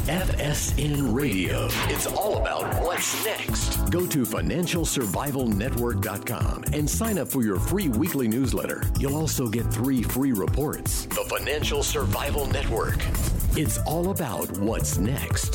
FSN Radio. It's all about what's next. Go to financialsurvivalnetwork.com and sign up for your free weekly newsletter. You'll also get 3 free reports. The Financial Survival Network. It's all about what's next.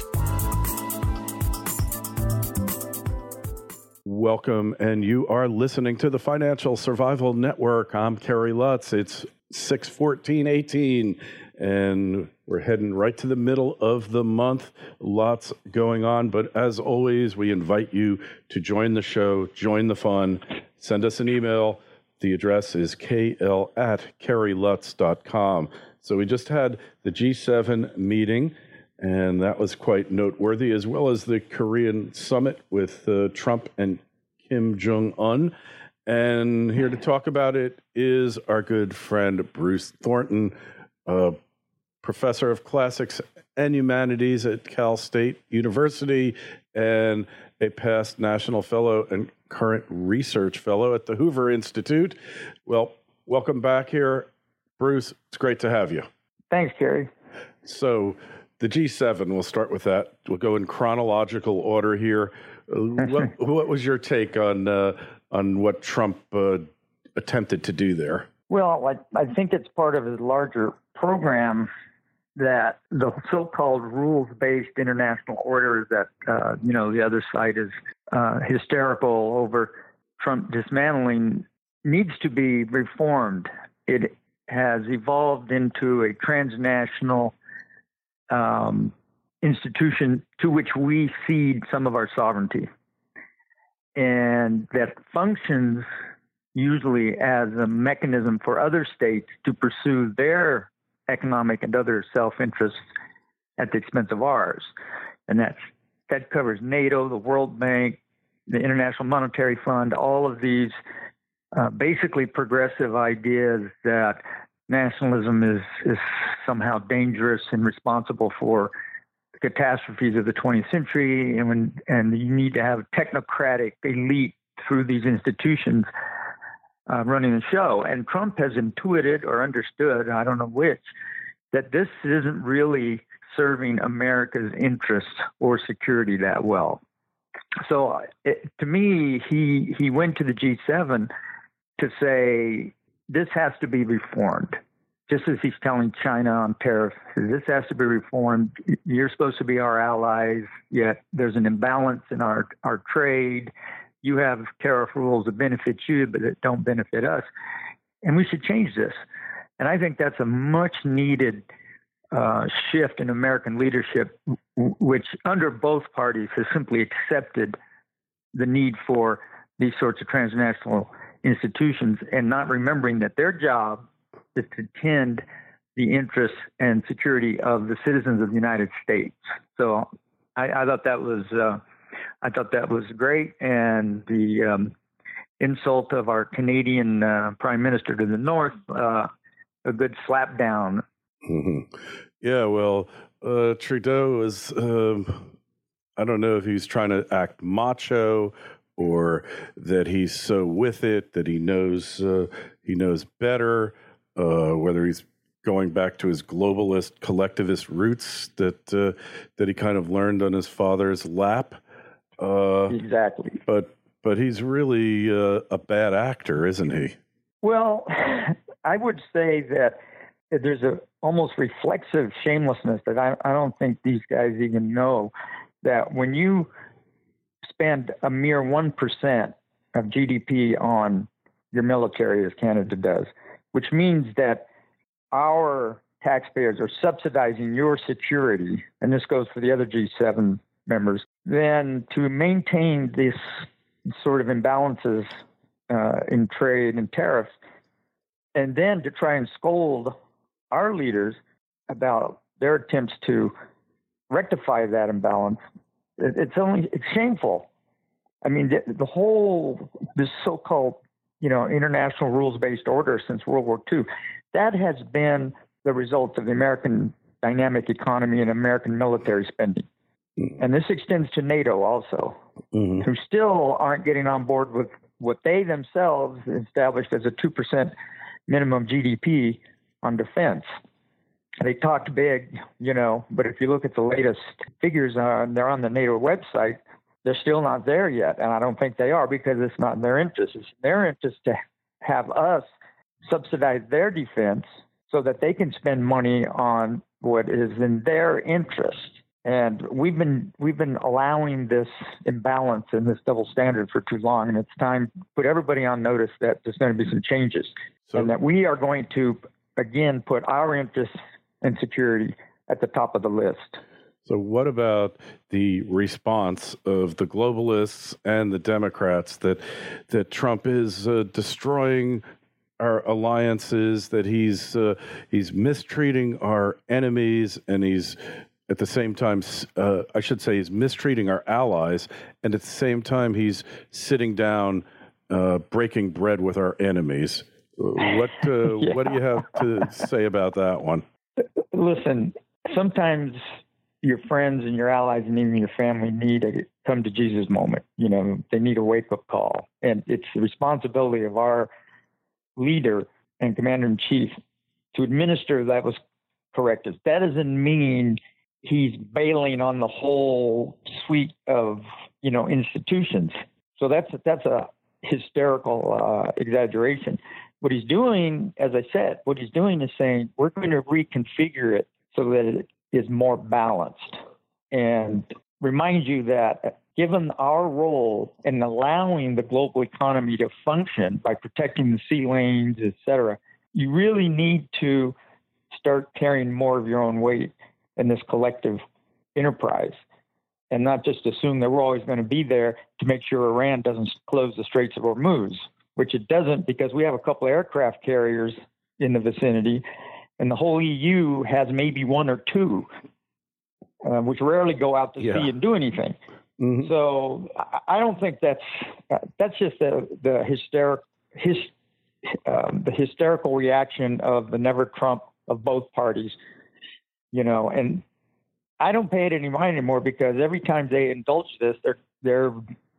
Welcome, and you are listening to the Financial Survival Network. I'm Kerry Lutz. It's 6/14/18, and we're heading right to the middle of the month. Lots going on, but as always, we invite you to join the show, join the fun. Send us an email. The address is kl@kerrylutz.com. So we just had the G7 meeting, and that was quite noteworthy, as well as the Korean summit with Trump and Kim Jong-un. And here to talk about it is our good friend Bruce Thornton, professor of classics and humanities at Cal State University and a past national fellow and current research fellow at the Hoover Institute. Well, welcome back here, Bruce. It's great to have you. Thanks, Kerry. So the G7, we'll start with that. We'll go in chronological order here. What was your take on what Trump attempted to do there? Well, I think it's part of his larger program that the so-called rules-based international order that, the other side is hysterical over Trump dismantling needs to be reformed. It has evolved into a transnational institution to which we cede some of our sovereignty, and that functions usually as a mechanism for other states to pursue their economic and other self-interests at the expense of ours. And that covers NATO, the World Bank, the International Monetary Fund, all of these basically progressive ideas that nationalism is somehow dangerous and responsible for the catastrophes of the 20th century, and you need to have a technocratic elite through these institutions running the show. And Trump has intuited or understood, I don't know which, that this isn't really serving America's interests or security that well. So to me, he went to the G7 to say, this has to be reformed. Just as he's telling China on tariffs, this has to be reformed. You're supposed to be our allies, yet there's an imbalance in our trade. You have tariff rules that benefit you, but that don't benefit us. And we should change this. And I think that's a much needed shift in American leadership, which under both parties has simply accepted the need for these sorts of transnational institutions and not remembering that their job is to tend the interests and security of the citizens of the United States. So I thought that was great, and the insult of our Canadian Prime Minister to the North, a good slap down. Mm-hmm. Yeah, well, Trudeau is, I don't know if he's trying to act macho or that he's so with it that he knows better, whether he's going back to his globalist, collectivist roots that he kind of learned on his father's lap. Exactly. But he's really a bad actor, isn't he? Well, I would say that there's a almost reflexive shamelessness that I don't think these guys even know, that when you spend a mere 1% of GDP on your military, as Canada does, which means that our taxpayers are subsidizing your security, and this goes for the other G7 members, then to maintain this sort of imbalances in trade and tariffs, and then to try and scold our leaders about their attempts to rectify that imbalance, it's shameful. I mean, this so-called, international rules-based order since World War II, that has been the result of the American dynamic economy and American military spending. And this extends to NATO also, who still aren't getting on board with what they themselves established as a 2% minimum GDP on defense. they talked big, but if you look at the latest figures, they're on the NATO website, they're still not there yet. And I don't think they are because it's not in their interest. It's in their interest to have us subsidize their defense so that they can spend money on what is in their interest. And we've been allowing this imbalance and this double standard for too long, and it's time to put everybody on notice that there's going to be some changes, and that we are going to again put our interests and security at the top of the list. So what about the response of the globalists and the Democrats that Trump is destroying our alliances, that he's mistreating our enemies, and he's at the same time, I should say, he's mistreating our allies, and at the same time, he's sitting down, breaking bread with our enemies. What do you have to say about that one? Listen, sometimes your friends and your allies and even your family need a come to Jesus moment. They need a wake-up call, and it's the responsibility of our leader and commander-in-chief to administer that was corrective. That doesn't mean he's bailing on the whole suite of, institutions. So that's a hysterical exaggeration. What he's doing, as I said, is saying we're going to reconfigure it so that it is more balanced. And remind you that given our role in allowing the global economy to function by protecting the sea lanes, et cetera, you really need to start carrying more of your own weight in this collective enterprise and not just assume that we're always going to be there to make sure Iran doesn't close the Straits of Hormuz, which it doesn't because we have a couple aircraft carriers in the vicinity, and the whole EU has maybe one or two, which rarely go out to sea and do anything. Mm-hmm. So I don't think that's just the hysterical reaction of the never Trump of both parties, and I don't pay it any mind anymore because every time they indulge this, they're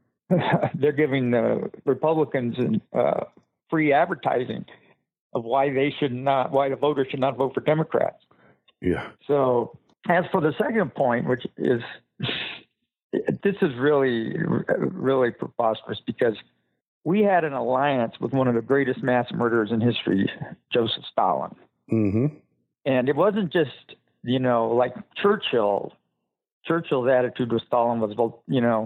giving the Republicans free advertising of why the voters should not vote for Democrats. Yeah. So as for the second point, which is, this is really, really preposterous because we had an alliance with one of the greatest mass murderers in history, Joseph Stalin. Mm-hmm. And it wasn't just, like Churchill. Churchill's attitude with Stalin was, well,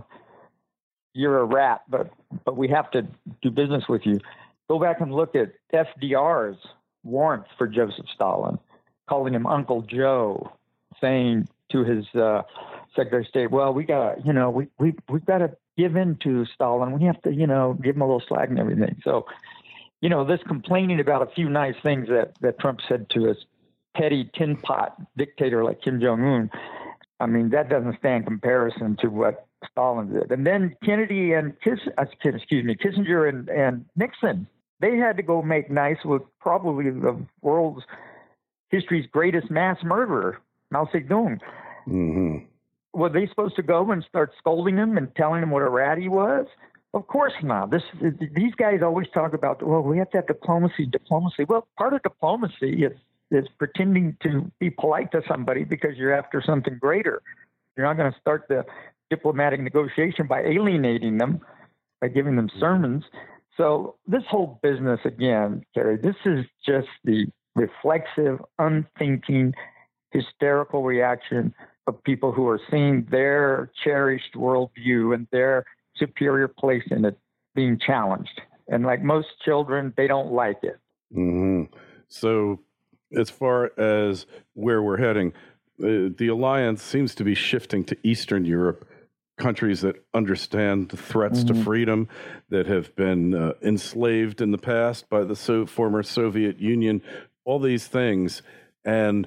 you're a rat, but we have to do business with you. Go back and look at FDR's warmth for Joseph Stalin, calling him Uncle Joe, saying to his Secretary of State, well, we got we've got to give in to Stalin. We have to, give him a little slack and everything. So, this complaining about a few nice things that Trump said to his petty tin pot dictator like Kim Jong-un, I mean, that doesn't stand comparison to what Stalin did. And then Kennedy and Kissinger and Nixon, they had to go make nice with probably the world's history's greatest mass murderer, Mao Zedong. Mm-hmm. Were they supposed to go and start scolding him and telling him what a rat he was? Of course not. These guys always talk about, well, we have to have diplomacy. Well, part of diplomacy is pretending to be polite to somebody because you're after something greater. You're not going to start the diplomatic negotiation by alienating them, by giving them sermons. So this whole business, again, Kerry, this is just the reflexive, unthinking, hysterical reaction of people who are seeing their cherished worldview and their superior place in it being challenged. And like most children, they don't like it. Mm-hmm. So as far as where we're heading, the alliance seems to be shifting to Eastern Europe, countries that understand the threats to freedom, that have been enslaved in the past by the former Soviet Union, all these things. And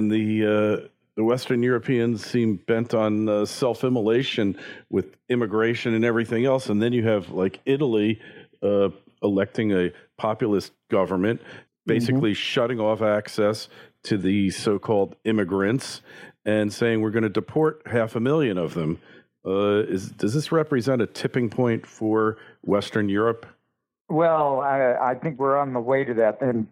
the Western Europeans seem bent on self-immolation with immigration and everything else. And then you have like Italy electing a populist government, basically shutting off access to the so-called immigrants and saying we're going to deport 500,000 of them. Does this represent a tipping point for Western Europe? Well, I think we're on the way to that. And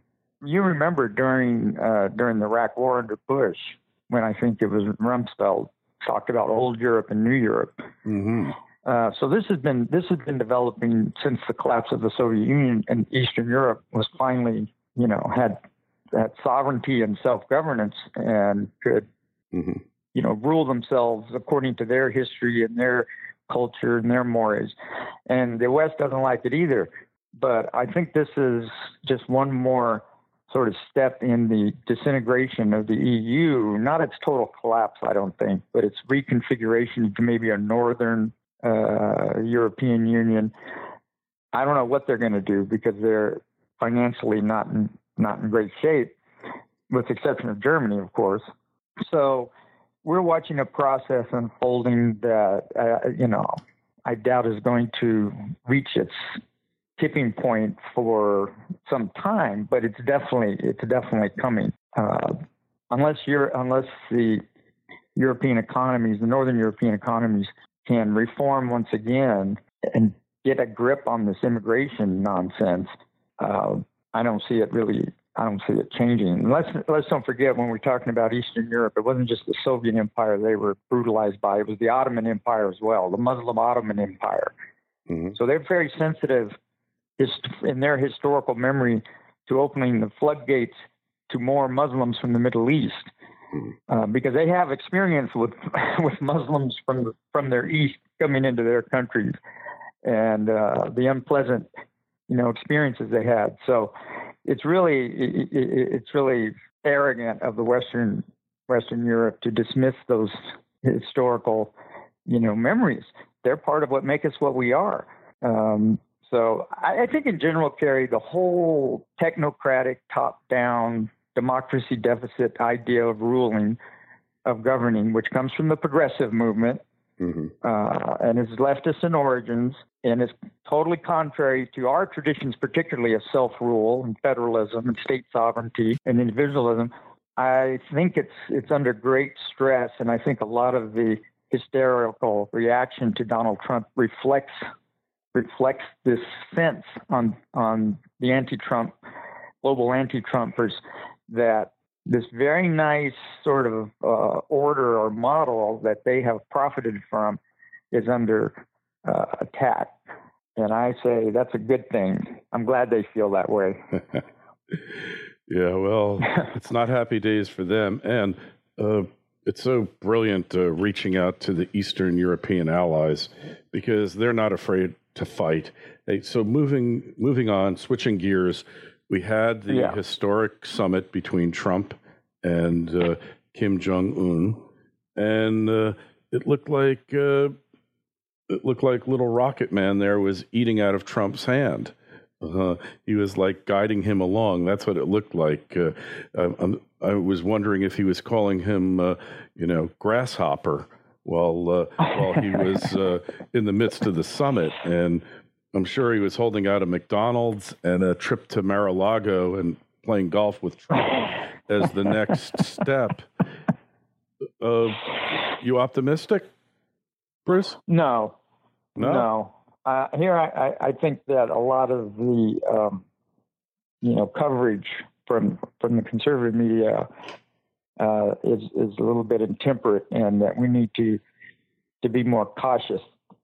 you remember during the Iraq War under Bush, when I think it was Rumsfeld talked about old Europe and new Europe. Mm-hmm. So this has been developing since the collapse of the Soviet Union, and Eastern Europe was finally, had sovereignty and self-governance and could, rule themselves according to their history and their culture and their mores. And the West doesn't like it either. But I think this is just one more sort of step in the disintegration of the EU, not its total collapse, I don't think, but its reconfiguration to maybe a northern European Union. I don't know what they're going to do because they're financially not in great shape, with the exception of Germany, of course. So we're watching a process unfolding that, I doubt is going to reach its tipping point for some time, but it's definitely coming. Unless the European economies, the northern European economies, can reform once again and get a grip on this immigration nonsense, I don't see it changing. Let's don't forget, when we're talking about Eastern Europe, it wasn't just the Soviet Empire they were brutalized by; it was the Ottoman Empire as well, the Muslim Ottoman Empire. Mm-hmm. So they're very sensitive in their historical memory to opening the floodgates to more Muslims from the Middle East, because they have experience with Muslims from their East coming into their countries and the unpleasant, experiences they had. So it's really arrogant of the Western Europe to dismiss those historical, memories. They're part of what make us what we are. So I think in general, Kerry, the whole technocratic, top-down, democracy deficit idea of ruling, of governing, which comes from the progressive movement, and is leftist in origins, and is totally contrary to our traditions, particularly of self-rule and federalism and state sovereignty and individualism. I think it's under great stress, and I think a lot of the hysterical reaction to Donald Trump reflects this sense on the anti-Trump, global anti-Trumpers, that this very nice sort of order or model that they have profited from is under attack. And I say that's a good thing. I'm glad they feel that way. Yeah, well, it's not happy days for them. And it's so brilliant reaching out to the Eastern European allies, because they're not afraid to fight. So moving on, switching gears, we had the historic summit between Trump and Kim Jong-un, and it looked like little Rocket Man there was eating out of Trump's hand. He was like guiding him along. That's what it looked like. I was wondering if he was calling him, grasshopper while he was in the midst of the summit. And I'm sure he was holding out a McDonald's and a trip to Mar-a-Lago and playing golf with Trump as the next step. You optimistic, Bruce? No. Here, I think that a lot of the, coverage from the conservative media is a little bit intemperate, and that we need to be more cautious.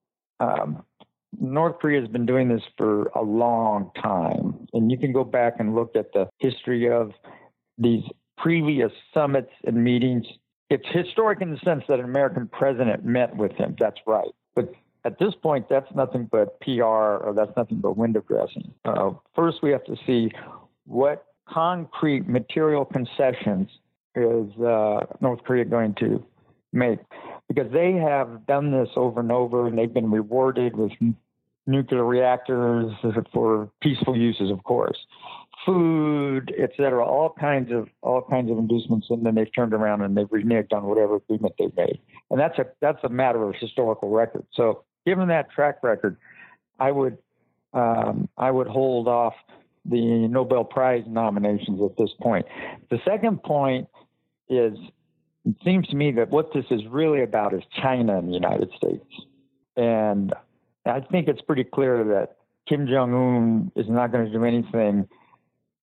North Korea has been doing this for a long time, and you can go back and look at the history of these previous summits and meetings. It's historic in the sense that an American president met with him. That's right. But at this point, that's nothing but PR, or that's nothing but window dressing. First, we have to see what concrete material concessions is North Korea going to make, because they have done this over and over, and they've been rewarded with nuclear reactors for peaceful uses, of course, food, etc., all kinds of inducements, and then they've turned around and they've reneged on whatever agreement they've made, and that's a matter of historical record. So, given that track record, I would hold off the Nobel Prize nominations at this point. The second point is, it seems to me that what this is really about is China and the United States. And I think it's pretty clear that Kim Jong-un is not going to do anything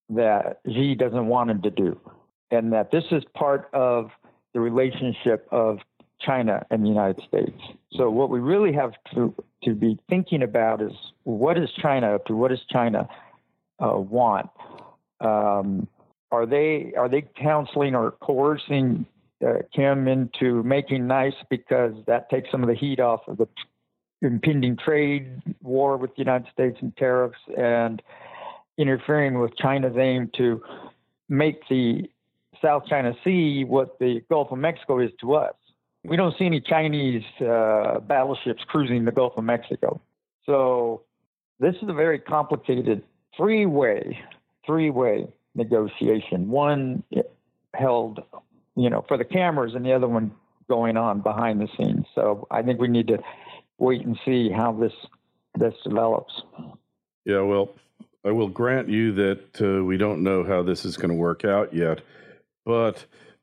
that Xi doesn't want him to do, and that this is part of the relationship of China and the United States. So what we really have to be thinking about is, what is China up to? What does China want? Are they counseling or coercing Kim into making nice because that takes some of the heat off of the impending trade war with the United States and tariffs, and interfering with China's aim to make the South China Sea what the Gulf of Mexico is to us? We don't see any Chinese battleships cruising the Gulf of Mexico. So this is a very complicated three-way negotiation. One held, for the cameras, and the other one going on behind the scenes. So I think we need to wait and see how this develops. Yeah, well, I will grant you that we don't know how this is going to work out yet. But,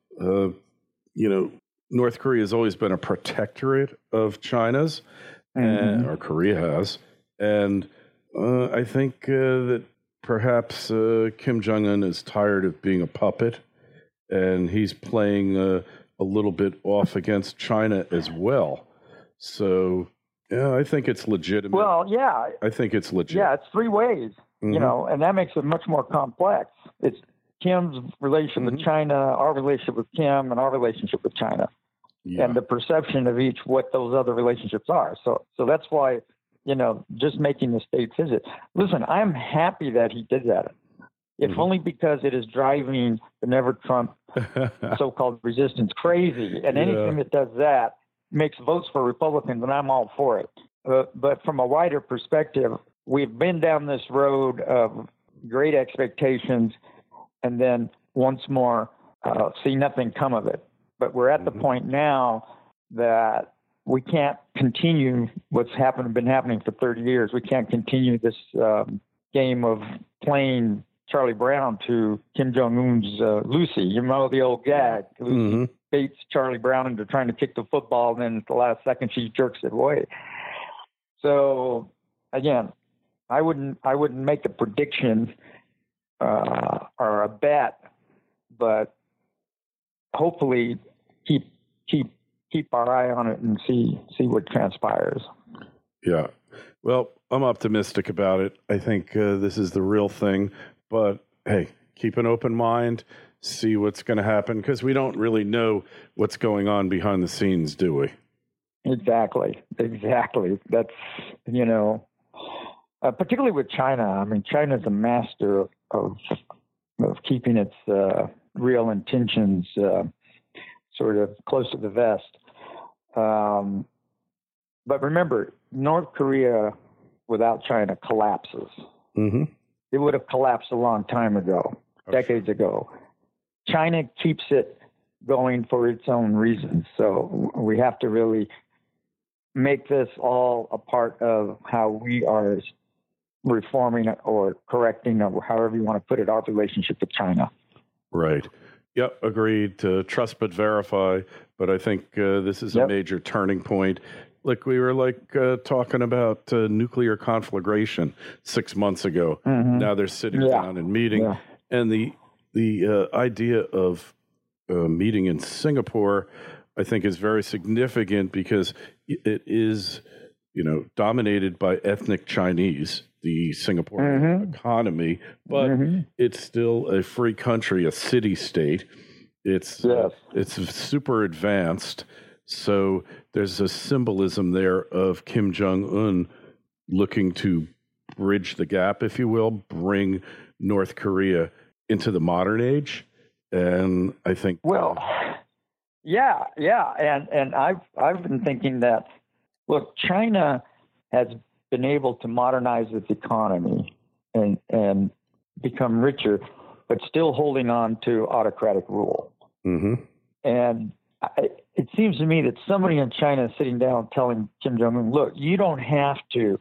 North Korea has always been a protectorate of China's, or Korea has. And I think that perhaps Kim Jong-un is tired of being a puppet, and he's playing a little bit off against China as well. So, yeah, I think it's legitimate. Well, yeah. I think it's legit. Yeah, it's three ways, and that makes it much more complex. It's Kim's relationship with China, our relationship with Kim, and our relationship with China, and the perception of each what those other relationships are. So that's why, just making the state visit. Listen, I'm happy that he did that, if only because it is driving the Never Trump so-called resistance crazy, and anything that does that makes votes for Republicans, and I'm all for it. But from a wider perspective, we've been down this road of great expectations, and then once more see nothing come of it. But we're at the point now that we can't continue what's been happening for 30 years. We can't continue this game of playing Charlie Brown to Kim Jong-un's Lucy. You remember the old gag? Lucy baits Charlie Brown into trying to kick the football, and then at the last second she jerks it away. So again, I wouldn't make a prediction or a bet, but hopefully keep our eye on it and see what transpires. Yeah. Well, I'm optimistic about it. I think this is the real thing. But hey, keep an open mind, see what's going to happen, because we don't really know what's going on behind the scenes, do we? Exactly. That's, particularly with China. I mean, China's a master of keeping its real intentions sort of close to the vest. But remember, North Korea without China collapses. It would have collapsed a long time ago, decades ago. China keeps it going for its own reasons. So we have to really make this all a part of how we are reforming or correcting, or however you want to put it, our relationship with China. Right. Yep, agreed. Trust but verify. But I think this is a major turning point. Like we were talking about nuclear conflagration 6 months ago. Now they're sitting down and meeting. And the idea of meeting in Singapore, I think, is very significant because it is, dominated by ethnic Chinese, the Singaporean economy, but it's still a free country, a city-state. It's super advanced. So there's a symbolism there of Kim Jong-un looking to bridge the gap, if you will, bring North Korea into the modern age. And I think... And I've been thinking that, look, China has been able to modernize its economy and become richer, but still holding on to autocratic rule. And it seems to me that somebody in China is sitting down telling Kim Jong-un, look, you don't have to,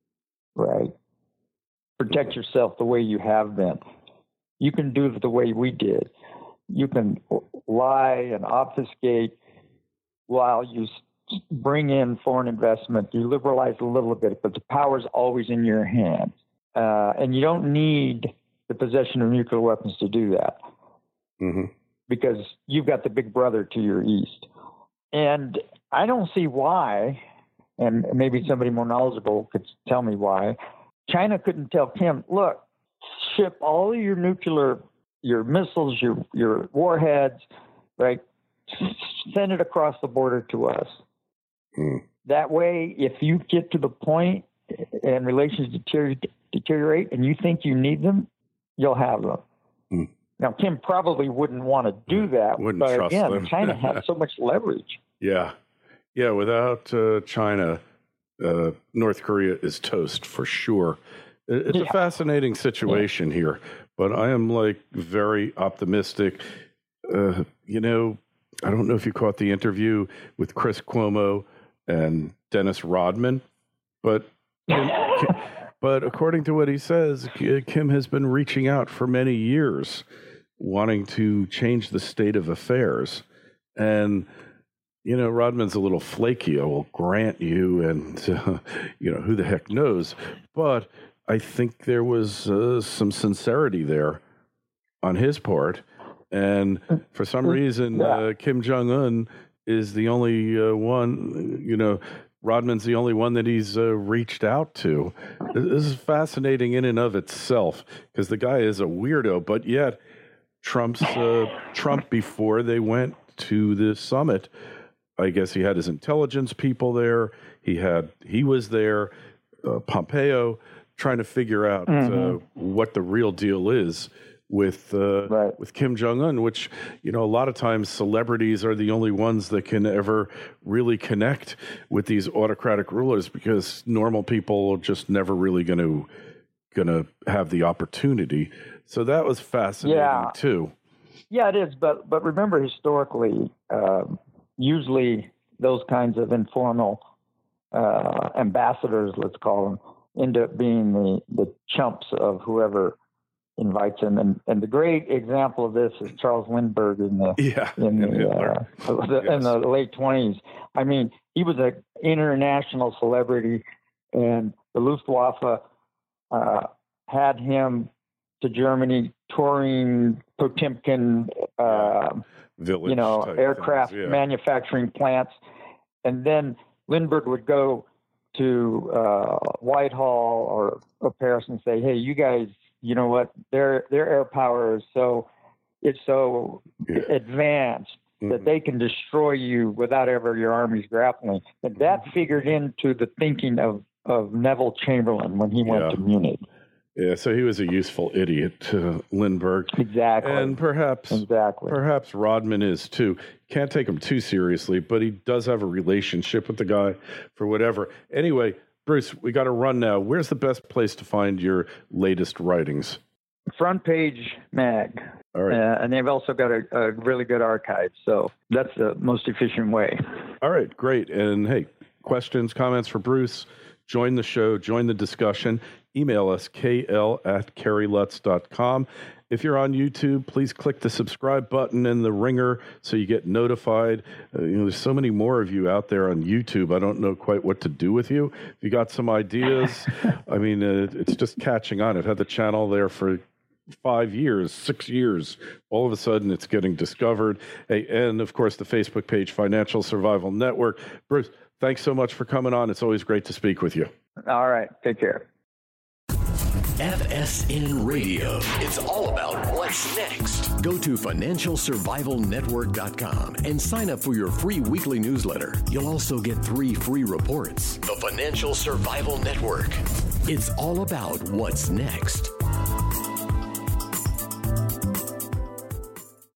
protect yourself the way you have been. You can do it the way we did. You can lie and obfuscate while you bring in foreign investment. You liberalize a little bit, but the power's always in your hands. And you don't need the possession of nuclear weapons to do that. Mm-hmm. Because you've got the big brother to your east. And I don't see why, and maybe somebody more knowledgeable could tell me why, China couldn't tell Kim, look, ship all of your nuclear, your missiles, your warheads, right? Send it across the border to us. Mm. That way, if you get to the point and relations deteriorate and you think you need them, you'll have them. Mm. Now, Kim probably wouldn't want to do that, Wouldn't but trust again, them. China has so much leverage. Yeah. Yeah, without China, North Korea is toast for sure. It's a fascinating situation here, but I am very optimistic. You know, I don't know if you caught the interview with Chris Cuomo and Dennis Rodman, but according to what he says, Kim has been reaching out for many years, wanting to change the state of affairs. And, you know, Rodman's a little flaky, I will grant you, and, you know, who the heck knows. But I think there was some sincerity there on his part. And for some reason, Kim Jong-un is the only one, you know, Rodman's the only one that he's reached out to. This is fascinating in and of itself because the guy is a weirdo, but yet Trump, before they went to the summit, I guess he had his intelligence people there. He was there, Pompeo, trying to figure out what the real deal is with Kim Jong-un, which, you know, a lot of times celebrities are the only ones that can ever really connect with these autocratic rulers because normal people are just never really going to have the opportunity. So that was fascinating too. Yeah, it is. But remember, historically, usually those kinds of informal ambassadors, let's call them, end up being the chumps of whoever invites him, and the great example of this is Charles Lindbergh in the late 20s. I mean, he was an international celebrity, and the Luftwaffe had him to Germany touring Potemkin, aircraft manufacturing plants, and then Lindbergh would go to Whitehall or Paris and say, "Hey, you guys, you know what? Their air power is so advanced that they can destroy you without ever your armies grappling." And that figured into the thinking of Neville Chamberlain when he went to Munich. Yeah, so he was a useful idiot, Lindbergh. Exactly. And perhaps Rodman is too. Can't take him too seriously, but he does have a relationship with the guy for whatever. Anyway, Bruce, we got to run now. Where's the best place to find your latest writings? Front Page Mag. All right. And they've also got a really good archive, so that's the most efficient way. All right, great. And hey, questions, comments for Bruce, join the show, join the discussion. Email us, kl@kerrylutz.com. If you're on YouTube, please click the subscribe button and the ringer so you get notified. There's so many more of you out there on YouTube. I don't know quite what to do with you. If you got some ideas, I mean, it's just catching on. I've had the channel there for 5 years, 6 years. All of a sudden, it's getting discovered. Hey, and, of course, the Facebook page, Financial Survival Network. Bruce, thanks so much for coming on. It's always great to speak with you. All right. Take care. FSN Radio. It's all about what's next. Go to FinancialSurvivalNetwork.com and sign up for your free weekly newsletter. You'll also get 3 free reports. The Financial Survival Network. It's all about what's next.